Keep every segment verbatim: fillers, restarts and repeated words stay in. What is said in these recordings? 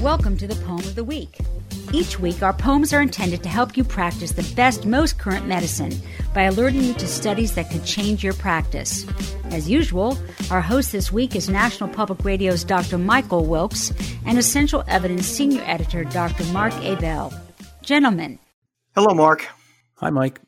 Welcome to the Poem of the Week. Each week, our poems are intended to help you practice the best, most current medicine by alerting you to studies that could change your practice. As usual, our host this week is National Public Radio's Doctor Michael Wilkes and Essential Evidence Senior Editor Doctor Mark Abell. Gentlemen. Hello, Mark. Hi, Mike.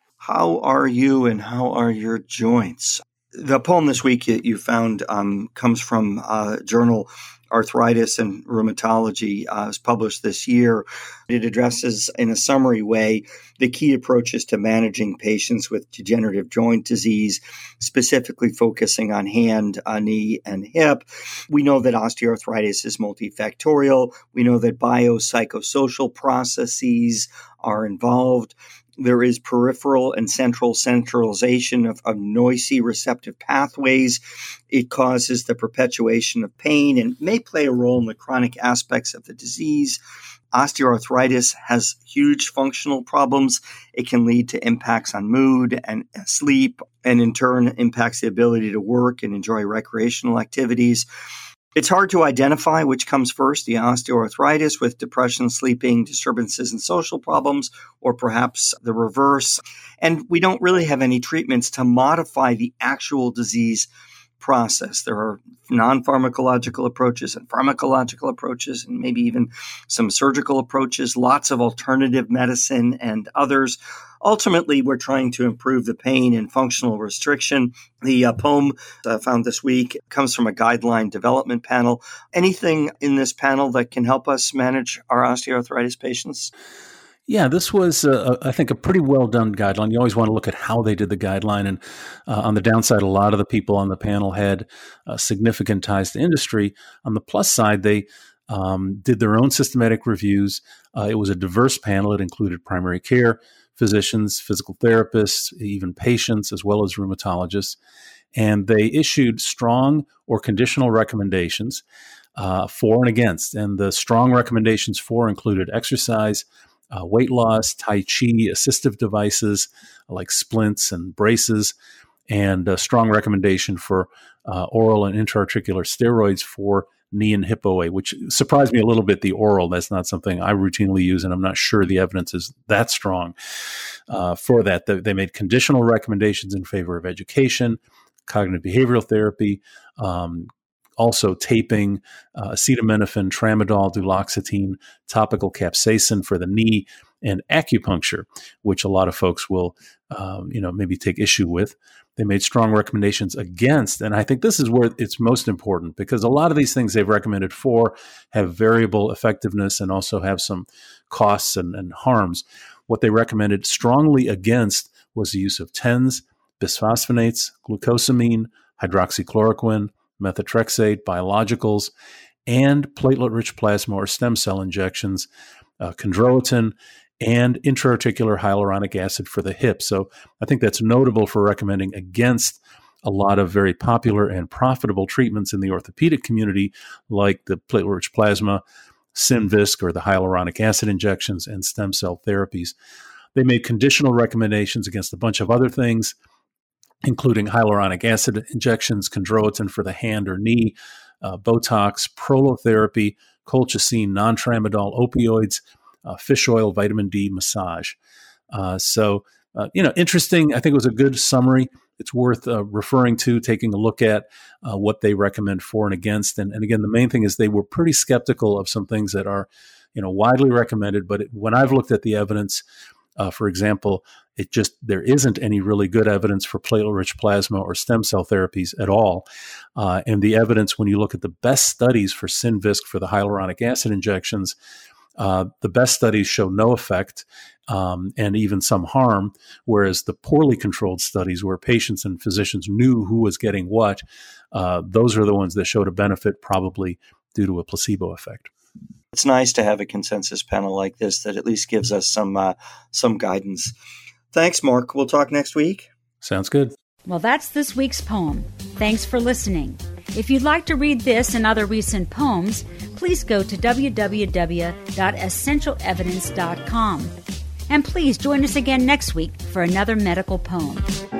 How are you and how are your joints? The poem this week you found um, comes from uh, journal Arthritis and Rheumatology. Uh, it was published this year. It addresses, in a summary way, the key approaches to managing patients with degenerative joint disease, specifically focusing on hand, uh, knee, and hip. We know that osteoarthritis is multifactorial. We know that biopsychosocial processes are involved. There is peripheral and central centralization of, of noisy receptive pathways. It causes the perpetuation of pain and may play a role in the chronic aspects of the disease. Osteoarthritis has huge functional problems. It can lead to impacts on mood and sleep, and in turn impacts the ability to work and enjoy recreational activities. It's hard to identify which comes first, the osteoarthritis with depression, sleeping disturbances, and social problems, or perhaps the reverse. And we don't really have any treatments to modify the actual disease process. There are non-pharmacological approaches and pharmacological approaches, and maybe even some surgical approaches, lots of alternative medicine and others. Ultimately, we're trying to improve the pain and functional restriction. The uh, poem uh, found this week comes from a guideline development panel. Anything in this panel that can help us manage our osteoarthritis patients? Yeah, this was, uh, I think, a pretty well-done guideline. You always want to look at how they did the guideline. And uh, on the downside, a lot of the people on the panel had uh, significant ties to industry. On the plus side, they um, did their own systematic reviews. Uh, it was a diverse panel. It included primary care physicians, physical therapists, even patients, as well as rheumatologists. And they issued strong or conditional recommendations uh, for and against. And the strong recommendations for included exercise, Uh, weight loss, Tai Chi, assistive devices uh, like splints and braces, and a strong recommendation for uh, oral and intra-articular steroids for knee and hip O A, which surprised me a little bit, the oral. That's not something I routinely use, and I'm not sure the evidence is that strong uh, for that. They, they made conditional recommendations in favor of education, cognitive behavioral therapy, um, also taping, uh, acetaminophen, tramadol, duloxetine, topical capsaicin for the knee, and acupuncture, which a lot of folks will, um, you know, maybe take issue with. They made strong recommendations against, and I think this is where it's most important, because a lot of these things they've recommended for have variable effectiveness and also have some costs and, and harms. What they recommended strongly against was the use of TENS, bisphosphonates, glucosamine, hydroxychloroquine, methotrexate, biologicals, and platelet-rich plasma or stem cell injections, uh, chondroitin, and intra-articular hyaluronic acid for the hip. So I think that's notable for recommending against a lot of very popular and profitable treatments in the orthopedic community, like the platelet-rich plasma, Synvisc, or the hyaluronic acid injections, and stem cell therapies. They made conditional recommendations against a bunch of other things, including hyaluronic acid injections, chondroitin for the hand or knee, uh, Botox, prolotherapy, colchicine, non-tramadol, opioids, uh, fish oil, vitamin D, massage. Uh, so, uh, you know, interesting. I think it was a good summary. It's worth uh, referring to, taking a look at uh, what they recommend for and against. And, and again, the main thing is they were pretty skeptical of some things that are, you know, widely recommended. But it, when I've looked at the evidence, uh, for example, it just, there isn't any really good evidence for platelet-rich plasma or stem cell therapies at all. Uh, and the evidence, when you look at the best studies for Synvisc for the hyaluronic acid injections, uh, the best studies show no effect um, and even some harm, whereas the poorly controlled studies where patients and physicians knew who was getting what, uh, those are the ones that showed a benefit, probably due to a placebo effect. It's nice to have a consensus panel like this that at least gives us some uh, some guidance. Thanks, Mark. We'll talk next week. Sounds good. Well, that's this week's poem. Thanks for listening. If you'd like to read this and other recent poems, please go to w w w dot essential evidence dot com. And please join us again next week for another medical poem.